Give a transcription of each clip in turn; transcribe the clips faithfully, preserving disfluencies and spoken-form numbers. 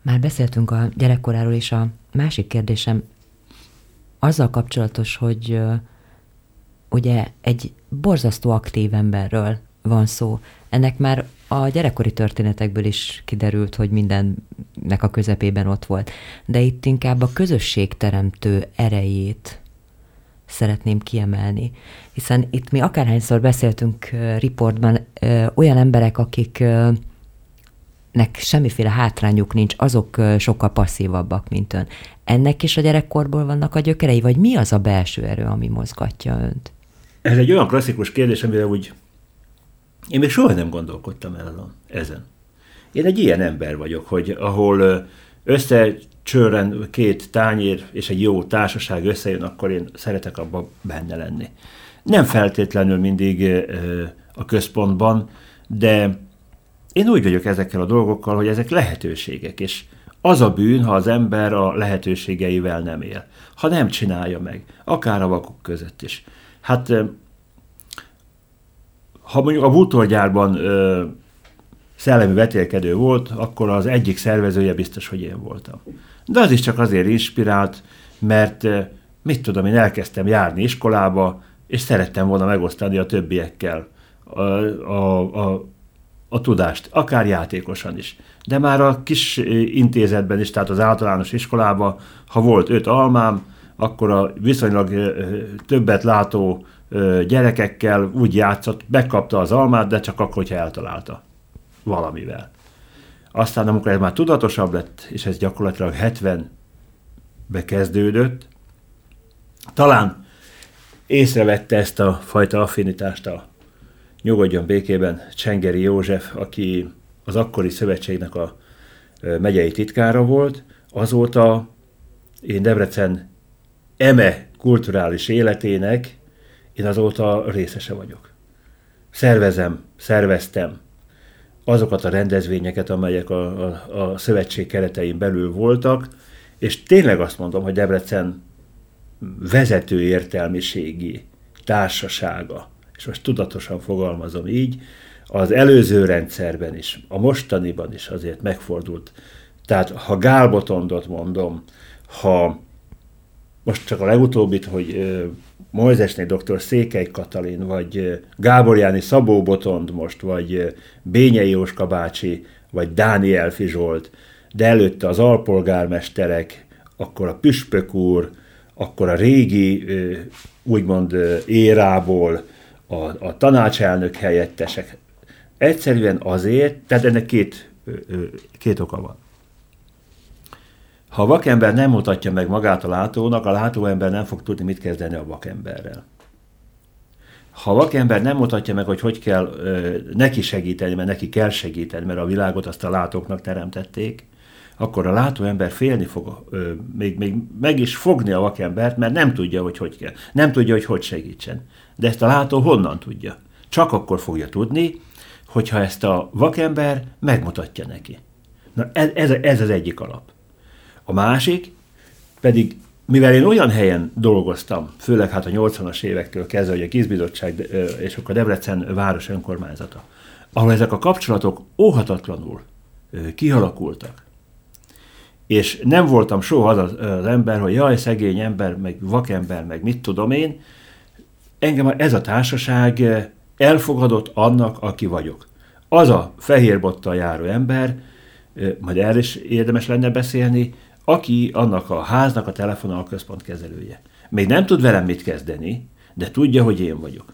Már beszéltünk a gyerekkoráról, és a másik kérdésem azzal kapcsolatos, hogy uh, ugye egy borzasztó aktív emberről van szó. Ennek már a gyerekkori történetekből is kiderült, hogy mindennek a közepében ott volt. De itt inkább a közösségteremtő erejét szeretném kiemelni. Hiszen itt mi akárhányszor beszéltünk uh, riportban, uh, olyan emberek, akik uh, nek semmiféle hátrányuk nincs, azok uh, sokkal passzívabbak, mint ön. Ennek is a gyerekkorból vannak a gyökerei, vagy mi az a belső erő, ami mozgatja önt? Ez egy olyan klasszikus kérdés, amire úgy én még soha nem gondolkodtam el ezen. Én egy ilyen ember vagyok, hogy ahol összecsörren két tányér és egy jó társaság összejön, akkor én szeretek abban benne lenni. Nem feltétlenül mindig a központban, de én úgy vagyok ezekkel a dolgokkal, hogy ezek lehetőségek, és az a bűn, ha az ember a lehetőségeivel nem él. Ha nem csinálja meg, akár a vakok között is. Hát, ha mondjuk a bútorgyárban ö, szellemi vetélkedő volt, akkor az egyik szervezője biztos, hogy én voltam. De az is csak azért inspirált, mert mit tudom, én elkezdtem járni iskolába, és szerettem volna megosztani a többiekkel a, a, a, a tudást, akár játékosan is. De már a kis intézetben is, tehát az általános iskolában, ha volt öt almám, akkor a viszonylag többet látó gyerekekkel úgy játszott, megkapta az almát, de csak akkor, hogyha eltalálta valamivel. Aztán, amikor ez már tudatosabb lett, és ez gyakorlatilag hetvenbe kezdődött, talán észrevette ezt a fajta affinitást a nyugodjon békében Csengeri József, aki az akkori szövetségnek a megyei titkára volt. Azóta én Debrecen eme kulturális életének én azóta részese vagyok. Szervezem, szerveztem azokat a rendezvényeket, amelyek a, a, a szövetség keretein belül voltak, és tényleg azt mondom, hogy Debrecen vezető értelmiségi társasága, és most tudatosan fogalmazom így, az előző rendszerben is, a mostaniban is azért megfordult. Tehát ha Gál Botondot mondom, ha most csak a legutóbbit, hogy Mojzesné doktor Székely Katalin, vagy Gábor Jáni Szabó Botond most, vagy Bényei Jóska bácsi, vagy Dániel Fizsolt, de előtte az alpolgármesterek, akkor a püspök úr, akkor a régi, úgymond érából a, a tanácselnök helyettesek. Egyszerűen azért, tehát ennek két, két oka van. Ha a vakember nem mutatja meg magát a látónak, a látóember nem fog tudni, mit kezdeni a vakemberrel. Ha a vakember nem mutatja meg, hogy hogy kell ö, neki segíteni, mert neki kell segíteni, mert a világot azt a látóknak teremtették, akkor a látóember félni fog, ö, még, még meg is fogni a vakembert, mert nem tudja, hogy hogy kell. Nem tudja, hogy hogy segítsen. De ezt a látó honnan tudja? Csak akkor fogja tudni, hogyha ezt a vakember megmutatja neki. Na ez, ez, ez az egyik alap. A másik pedig, mivel én olyan helyen dolgoztam, főleg hát a nyolcvanas évektől kezdve, hogy a Kizbizottság és akkor a Debrecen város önkormányzata, ahol ezek a kapcsolatok óhatatlanul kialakultak. És nem voltam soha az az ember, hogy jaj, szegény ember, meg vakember, meg mit tudom én. Engem ez a társaság elfogadott annak, aki vagyok. Az a fehérbottal járó ember, majd erről is érdemes lenne beszélni, aki annak a háznak a telefonál központ kezelője. Még nem tud velem mit kezdeni, de tudja, hogy én vagyok.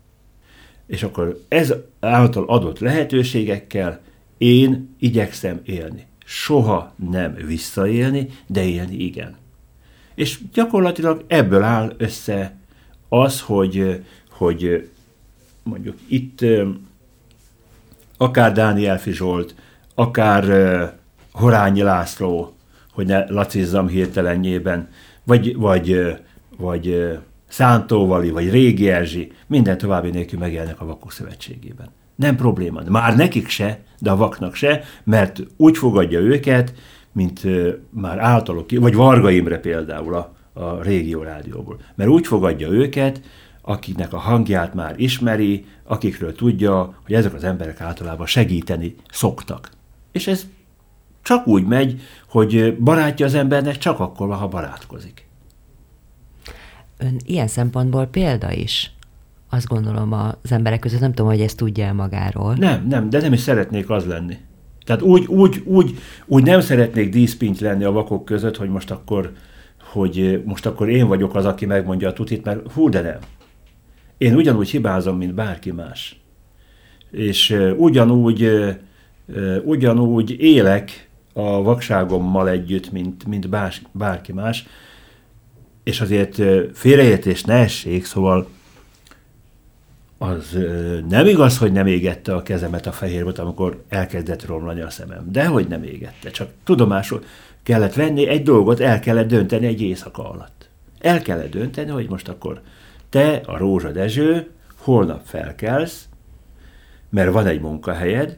És akkor ez által adott lehetőségekkel én igyekszem élni. Soha nem visszaélni, de élni igen. És gyakorlatilag ebből áll össze az, hogy, hogy mondjuk itt akár Dániel Fizsolt, akár Horányi László, hogy ne lacizzam hirtelenjében, vagy, vagy, vagy Szántóvali, vagy Régi Erzsi, minden további nélkül megélnek a Vakok Szövetségében. Nem probléma. Már nekik se, de a vaknak se, mert úgy fogadja őket, mint már általuk, vagy Varga Imre például a, a Régió Rádióból. Mert úgy fogadja őket, akiknek a hangját már ismeri, akikről tudja, hogy ezek az emberek általában segíteni szoktak. És ez csak úgy megy, hogy barátja az embernek csak akkor, ha barátkozik. Ön ilyen szempontból példa is, azt gondolom az emberek között, nem tudom, hogy ezt tudja el magáról. Nem, nem, de nem is szeretnék az lenni. Tehát úgy, úgy, úgy, úgy nem szeretnék díszpinty lenni a vakok között, hogy most akkor, hogy most akkor én vagyok az, aki megmondja a tutit, mert hú, de nem. Én ugyanúgy hibázom, mint bárki más. És uh, ugyanúgy, uh, ugyanúgy élek a vakságommal együtt, mint, mint bás, bárki más, és azért uh, félreértés ne essék, szóval az uh, nem igaz, hogy nem égette a kezemet a fehér volt, amikor elkezdett romlani a szemem. Dehogy nem égette, csak tudomásul kellett venni egy dolgot, el kellett dönteni egy éjszaka alatt. El kellett dönteni, hogy most akkor te, a Rózsa Dezső, holnap felkelsz, mert van egy munkahelyed,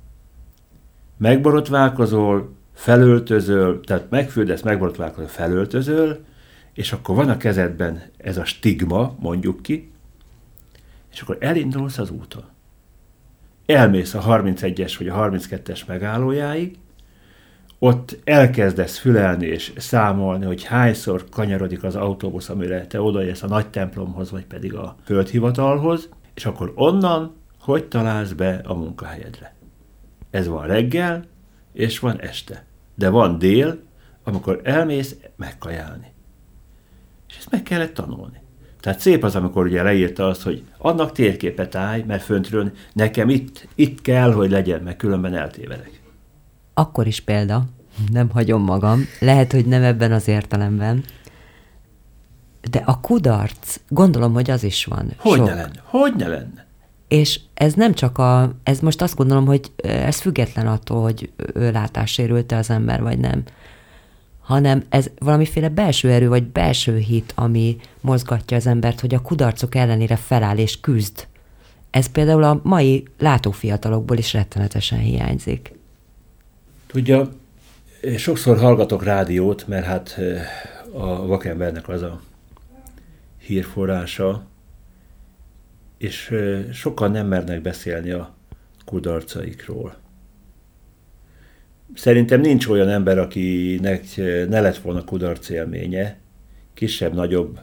megborotválkozol, felöltözöl, tehát megfürdesz, megborotválkozol, felöltözöl, és akkor van a kezedben ez a stigma, mondjuk ki, és akkor elindulsz az úton. Elmész a harmincegyes vagy a harminckettes megállójáig, ott elkezdesz fülelni és számolni, hogy hányszor kanyarodik az autóbusz, amire te odaérsz a nagy templomhoz, vagy pedig a földhivatalhoz, és akkor onnan hogy találsz be a munkahelyedre. Ez van reggel, és van este. De van dél, amikor elmész megkajálni. És ezt meg kellett tanulni. Tehát szép az, amikor ugye leírta azt, hogy annak térképet állj, mert föntről nekem itt, itt kell, hogy legyen, mert különben eltévedek. Akkor is példa, nem hagyom magam, lehet, hogy nem ebben az értelemben, de a kudarc, gondolom, hogy az is van. Hogy ne lenne, hogy ne lenne. És ez nem csak a, ez most azt gondolom, hogy ez független attól, hogy ő látássérült-e az ember, vagy nem, hanem ez valamiféle belső erő, vagy belső hit, ami mozgatja az embert, hogy a kudarcok ellenére feláll és küzd. Ez például a mai látófiatalokból is rettenetesen hiányzik. Tudja, sokszor hallgatok rádiót, mert hát a vakembernek az a hírforrása, és sokan nem mernek beszélni a kudarcaikról. Szerintem nincs olyan ember, akinek ne lett volna kudarc élménye, kisebb-nagyobb,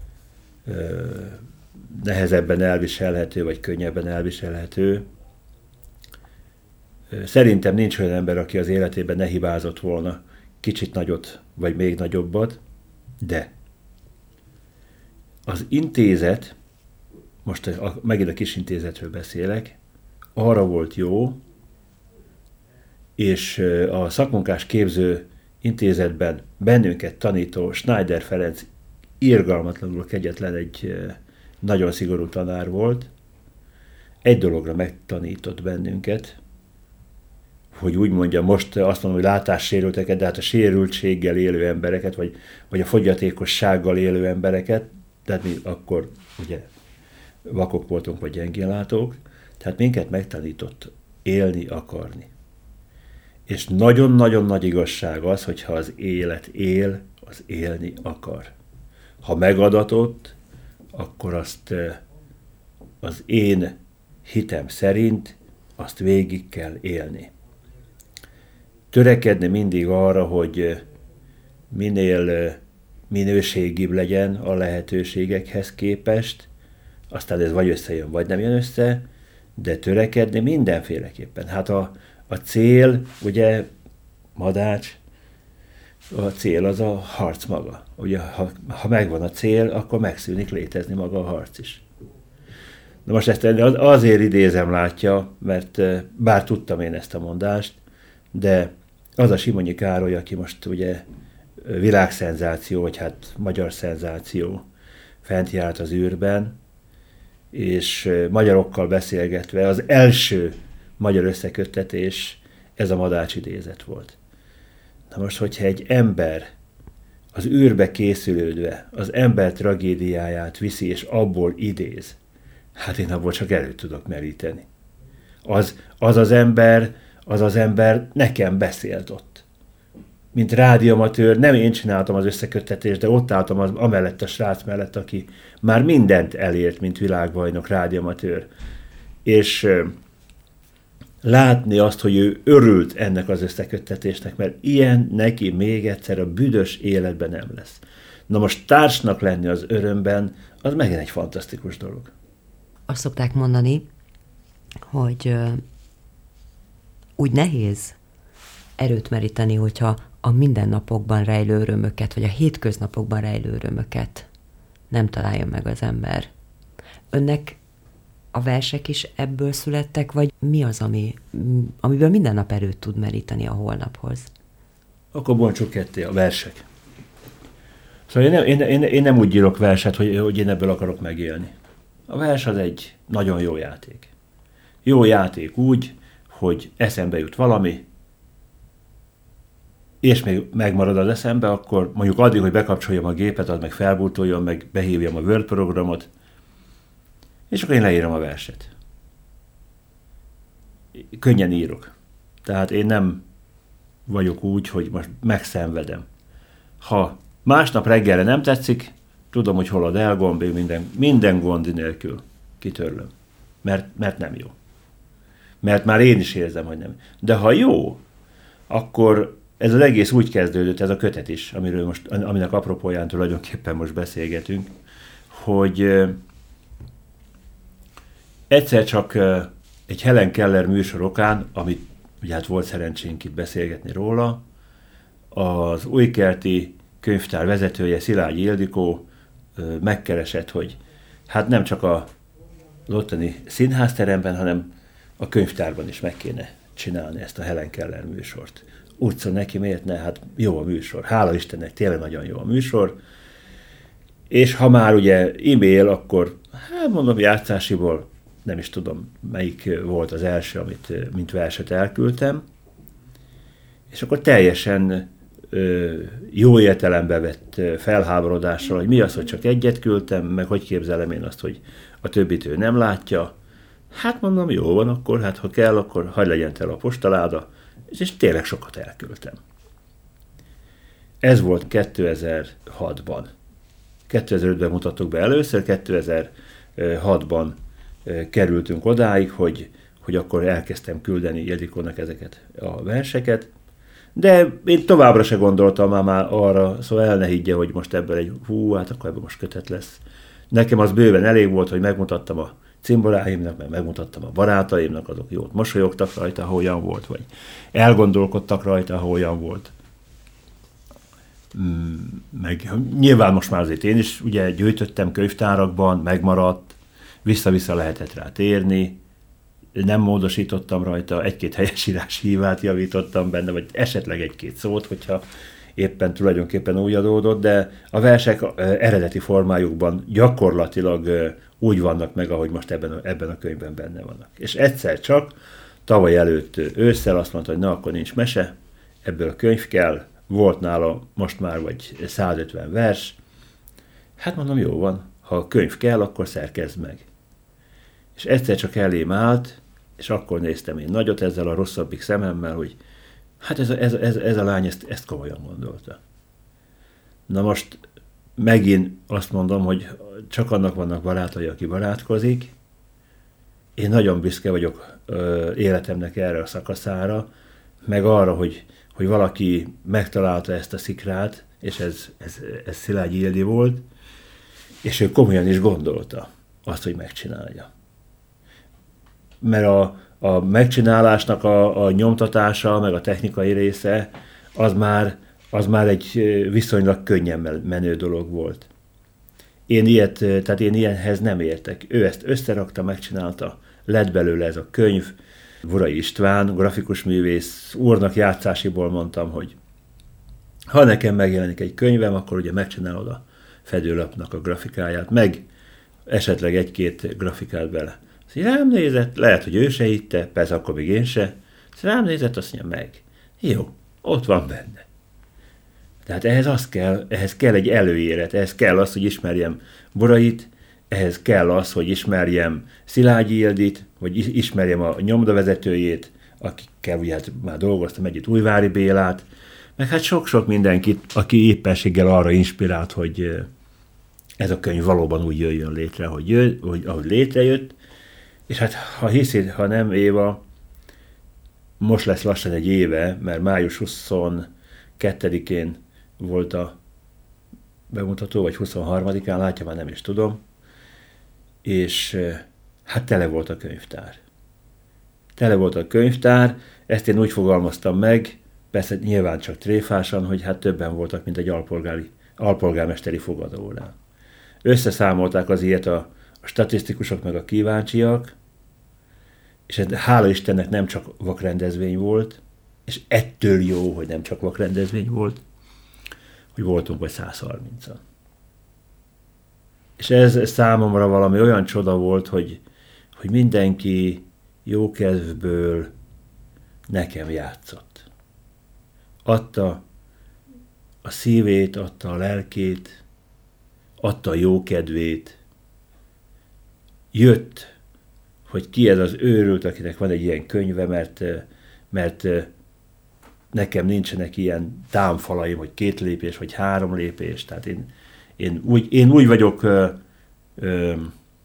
nehezebben elviselhető, vagy könnyebben elviselhető. Szerintem nincs olyan ember, aki az életében ne hibázott volna kicsit nagyot, vagy még nagyobbat, de az intézet, most a, megint a kis intézetről beszélek, arra volt jó, és a szakmunkás képző intézetben bennünket tanító Schneider Ferenc irgalmatlanul kegyetlen egy nagyon szigorú tanár volt. Egy dologra megtanított bennünket, hogy úgy mondja, most azt mondom, hogy látássérülteket, de hát a sérültséggel élő embereket, vagy, vagy a fogyatékossággal élő embereket, tehát mi akkor ugye vakok voltunk, vagy gyengénlátók, tehát minket megtanított élni, akarni. És nagyon-nagyon nagy igazság az, hogyha az élet él, az élni akar. Ha megadatott, akkor azt az én hitem szerint azt végig kell élni. Törekedni mindig arra, hogy minél minőségibb legyen a lehetőségekhez képest, aztán ez vagy összejön, vagy nem jön össze, de törekedni mindenféleképpen. Hát a, a cél, ugye, Madács, a cél az a harc maga. Ugye, ha, ha megvan a cél, akkor megszűnik létezni maga a harc is. Na most ezt azért idézem, látja, mert bár tudtam én ezt a mondást, de az a Simonyi Károly, aki most ugye világszenzáció, vagy hát magyar szenzáció, fent járt az űrben, és magyarokkal beszélgetve az első magyar összeköttetés ez a Madács idézet volt. Na most, hogyha egy ember az űrbe készülődve az ember tragédiáját viszi, és abból idéz, hát én abból csak előtt tudok meríteni. Az az, az ember, az az ember nekem beszélt ott. Mint rádióamatőr, nem én csináltam az összeköttetést, de ott álltam az, amellett a srác mellett, aki már mindent elért, mint világbajnok rádióamatőr. És látni azt, hogy ő örült ennek az összeköttetésnek, mert ilyen neki még egyszer a büdös életben nem lesz. Na most társnak lenni az örömben, az megint egy fantasztikus dolog. Azt szokták mondani, hogy ö, úgy nehéz erőt meríteni, hogyha a mindennapokban rejlő örömöket, vagy a hétköznapokban rejlő örömöket nem találja meg az ember. Önnek a versek is ebből születtek, vagy mi az, ami, amiből minden nap erőt tud meríteni a holnaphoz? Akkor bontsuk ketté a versek. Szóval én nem, én, én, én nem úgy írok verset, hogy, hogy én ebből akarok megélni. A vers az egy nagyon jó játék. Jó játék úgy, hogy eszembe jut valami, és még megmarad az eszembe, akkor mondjuk addig, hogy bekapcsoljam a gépet, az meg felbútoljon, meg behívjam a Word programot, és akkor én leírom a verset. Könnyen írok. Tehát én nem vagyok úgy, hogy most megszenvedem. Ha másnap reggelre nem tetszik, tudom, hogy hol a del gomb, minden, minden gond nélkül kitörlöm. Mert, mert nem jó. Mert már én is érzem, hogy nem. De ha jó, akkor ez az egész úgy kezdődött, ez a kötet is, amiről most, aminek apropóján tulajdonképpen most beszélgetünk, hogy egyszer csak egy Helen Keller műsorokán, amit ugye hát volt szerencsénk itt beszélgetni róla, az Újkerti könyvtár vezetője, Szilágyi Ildikó megkeresett, hogy hát nem csak a ottani színházteremben, hanem a könyvtárban is meg kéne csinálni ezt a Helen Keller műsort. Úgy szól neki, miért ne? Hát jó a műsor. Hála Istennek, tényleg nagyon jó a műsor. És ha már ugye e-mail, akkor hát mondom játszásiból, nem is tudom, melyik volt az első, amit mint verset elküldtem. És akkor teljesen ö, jó értelembe vett felháborodással, hogy mi az, hogy csak egyet küldtem, meg hogy képzelem én azt, hogy a többit ő nem látja. Hát mondom, jó van, akkor hát ha kell, akkor hadd legyen tel a postaláda, és tényleg sokat elküldtem. Ez volt kétezer-hatban. kétezer-ötben mutattuk be először, kétezer-hatban kerültünk odáig, hogy, hogy akkor elkezdtem küldeni Ildikónak ezeket a verseket, de én továbbra se gondoltam már, már arra, szóval el ne higgye, hogy most ebből egy hú, hát akkor ebből most kötet lesz. Nekem az bőven elég volt, hogy megmutattam a cimboráimnak, meg megmutattam a barátaimnak, azok jót mosolyogtak rajta, ha olyan volt, vagy elgondolkodtak rajta, ha olyan volt. Meg nyilván most már azért én is ugye gyűjtöttem könyvtárakban, megmaradt, vissza-vissza lehetett rá térni, nem módosítottam rajta, egy-két helyesírás hívát javítottam benne, vagy esetleg egy-két szót, hogyha éppen tulajdonképpen úgy adódott, de a versek eredeti formájukban gyakorlatilag úgy vannak meg, ahogy most ebben a, ebben a könyvben benne vannak. És egyszer csak, tavaly előtt ősszel azt mondta, hogy na, akkor nincs mese, ebből a könyv kell, volt nála most már vagy százötven vers, hát mondom, jó van, ha a könyv kell, akkor szerkezd meg. És egyszer csak elém állt, és akkor néztem én nagyot ezzel a rosszabbik szememmel, hogy hát ez a, ez, ez, ez a lány ezt, ezt komolyan gondolta. Na most megint azt mondom, hogy csak annak vannak barátai, aki barátkozik. Én nagyon büszke vagyok ö, életemnek erre a szakaszára, meg arra, hogy, hogy valaki megtalálta ezt a szikrát, és ez, ez, ez Szilágyi Ildi volt, és ő komolyan is gondolta azt, hogy megcsinálja. Mert a, a megcsinálásnak a, a nyomtatása, meg a technikai része, az már, az már egy viszonylag könnyen menő dolog volt. Én ilyet, tehát én ilyenhez nem értek. Ő ezt összerakta, megcsinálta, lett belőle ez a könyv. Vurai István, grafikus művész úrnak játszásiból mondtam, hogy ha nekem megjelenik egy könyvem, akkor ugye megcsinálod a fedőlapnak a grafikáját, meg esetleg egy-két grafikát bele. Szóval rám nézett, lehet, hogy ő se hitte, persze akkor még én se. Szóval rám nézett, azt mondja, meg. Jó, ott van benne. Tehát ehhez az kell, ehhez kell egy előélet, ehhez kell az, hogy ismerjem Vurait, ehhez kell az, hogy ismerjem Szilágyi Ildit, hogy ismerjem a nyomdavezetőjét, akikkel ugye hát már dolgoztam együtt, Újvári Bélát, meg hát sok-sok mindenkit, aki éppenséggel arra inspirált, hogy ez a könyv valóban úgy jöjjön létre, hogy, jö, hogy ahogy létrejött, és hát ha hiszed, ha nem, Éva, most lesz lassan egy éve, mert május huszonkettedikén volt a bemutató, vagy huszonharmadikán, látja, már nem is tudom, és hát tele volt a könyvtár. Tele volt a könyvtár, ezt én úgy fogalmaztam meg, persze nyilván csak tréfásan, hogy hát többen voltak, mint egy alpolgári, alpolgármesteri fogadórán. Összeszámolták az ilyet a, a statisztikusok meg a kíváncsiak, és ez hála Istennek nem csak vakrendezvény volt, és ettől jó, hogy nem csak vakrendezvény volt, hogy voltunk vagy száz harmincan. És ez számomra valami olyan csoda volt, hogy, hogy mindenki jó kedvből nekem játszott. Adta a szívét, adta a lelkét, adta a jó kedvét. Jött, hogy ki ez az őrült, akinek van egy ilyen könyve, mert, mert nekem nincsenek ilyen támfalaim, hogy két lépés, vagy három lépés. Tehát én, én, úgy, én úgy vagyok ö, ö,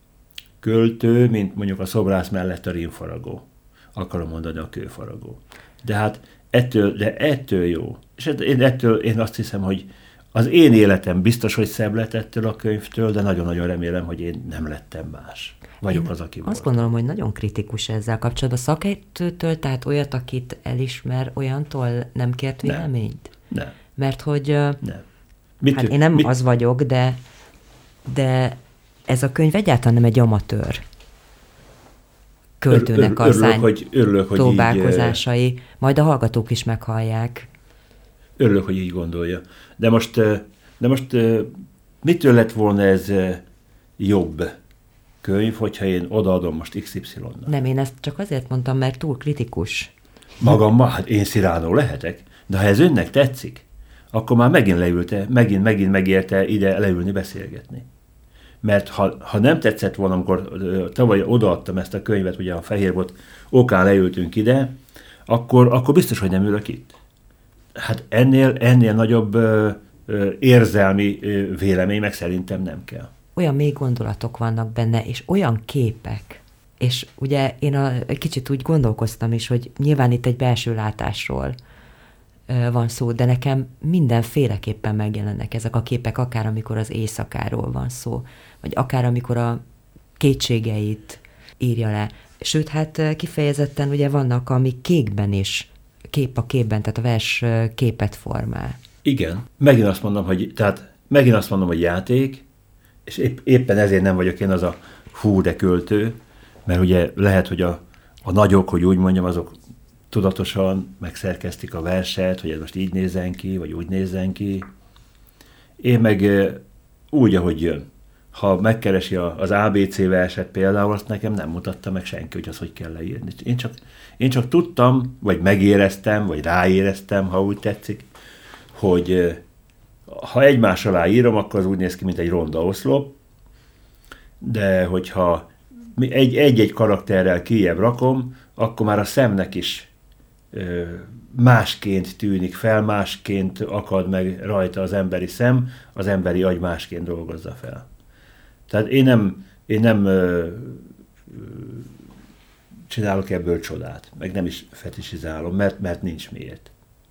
költő, mint mondjuk a szobrász mellett a rímfaragó. Akarom mondani a kőfaragó. De hát ettől, de ettől jó. És én, ettől, én azt hiszem, hogy az én életem biztos, hogy szebb lett ettől a könyvtől, de nagyon-nagyon remélem, hogy én nem lettem más. Vagyok én az, aki azt volt. Gondolom, hogy nagyon kritikus ezzel kapcsolatban. Szakértőtől, tehát olyat, akit elismer, olyantól nem kért véleményt? Nem. nem. Mert hogy... Nem. Mit, hát én nem mit? az vagyok, de, de ez a könyv egyáltalán nem egy amatőr költőnek a szány hogy, örülök, hogy próbálkozásai. Így, majd a hallgatók is meghallják. Örülök, hogy így gondolja. De most, de most mitől lett volna ez jobb könyv, hogyha én odaadom most iksz ipszilonnak? Nem, én ezt csak azért mondtam, mert túl kritikus. Magammal? Hát én Cyrano lehetek. De ha ez önnek tetszik, akkor már megint leülte, megint, megint megérte ide leülni, beszélgetni. Mert ha, ha nem tetszett volna, amikor tavaly odaadtam ezt a könyvet, ugye a Fehérbot okán leültünk ide, akkor, akkor biztos, hogy nem ülök itt. Hát ennél, ennél nagyobb ö, ö, érzelmi ö, vélemény meg szerintem nem kell. Olyan mély gondolatok vannak benne, és olyan képek. És ugye én a, egy kicsit úgy gondolkoztam is, hogy nyilván itt egy belső látásról ö, van szó, de nekem mindenféleképpen megjelennek ezek a képek, akár amikor az éjszakáról van szó, vagy akár amikor a kétségeit írja le. Sőt, hát kifejezetten ugye vannak, amik kékben is, kép a képben, tehát a vers képet formál. Igen. Megint azt mondom, hogy, tehát megint azt mondom, hogy játék, és épp, éppen ezért nem vagyok én az a hú de költő, mert ugye lehet, hogy a, a nagyok, hogy úgy mondjam, azok tudatosan megszerkesztik a verset, hogy ez most így nézzen ki, vagy úgy nézzen ki. Én meg úgy, ahogy jön. Ha megkeresi az á bé cé verset például, azt nekem nem mutatta meg senki, hogy az hogy kell leírni. Én csak, én csak tudtam, vagy megéreztem, vagy ráéreztem, ha úgy tetszik, hogy ha egymás alá írom, akkor az úgy néz ki, mint egy ronda oszlop, de hogyha egy-egy karakterrel kijebb rakom, akkor már a szemnek is másként tűnik fel, másként akad meg rajta az emberi szem, az emberi agy másként dolgozza fel. Tehát én nem, én nem ö, ö, csinálok ebből csodát, meg nem is fetisizálom, mert, mert nincs miért.